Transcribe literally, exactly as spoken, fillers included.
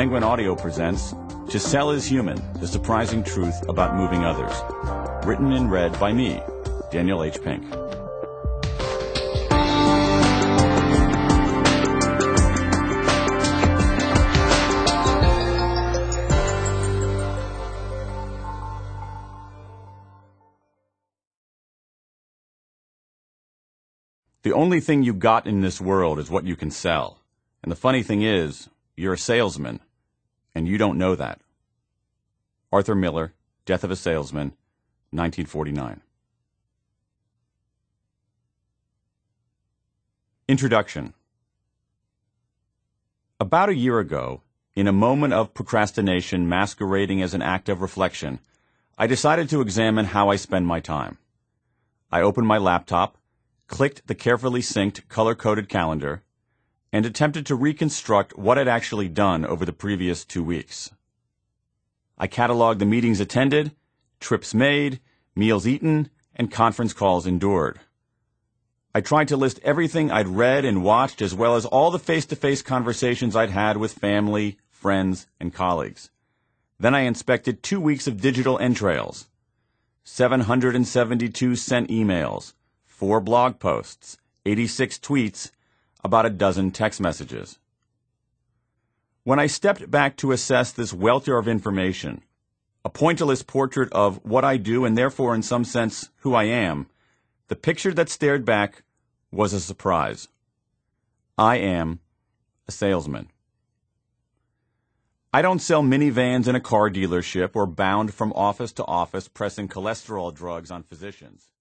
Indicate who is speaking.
Speaker 1: Penguin Audio presents To Sell is Human, The Surprising Truth About Moving Others. Written and read by me, Daniel H. Pink. The only thing you got in this world is what you can sell. And the funny thing is, you're a salesman, and you don't know that. Arthur Miller, Death of a Salesman, nineteen forty-nine. Introduction. About a year ago, in a moment of procrastination masquerading as an act of reflection, I decided to examine how I spend my time. I opened my laptop, clicked the carefully synced color-coded calendar, and attempted to reconstruct what I'd actually done over the previous two weeks. I cataloged the meetings attended, trips made, meals eaten, and conference calls endured. I tried to list everything I'd read and watched, as well as all the face-to-face conversations I'd had with family, friends, and colleagues. Then I inspected two weeks of digital entrails, seven hundred seventy-two sent emails, four blog posts, eighty-six tweets, about a dozen text messages. When I stepped back to assess this welter of information, a pointillist portrait of what I do and therefore in some sense who I am, the picture that stared back was a surprise. I am a salesman. I don't sell minivans in a car dealership or bound from office to office pressing cholesterol drugs on physicians.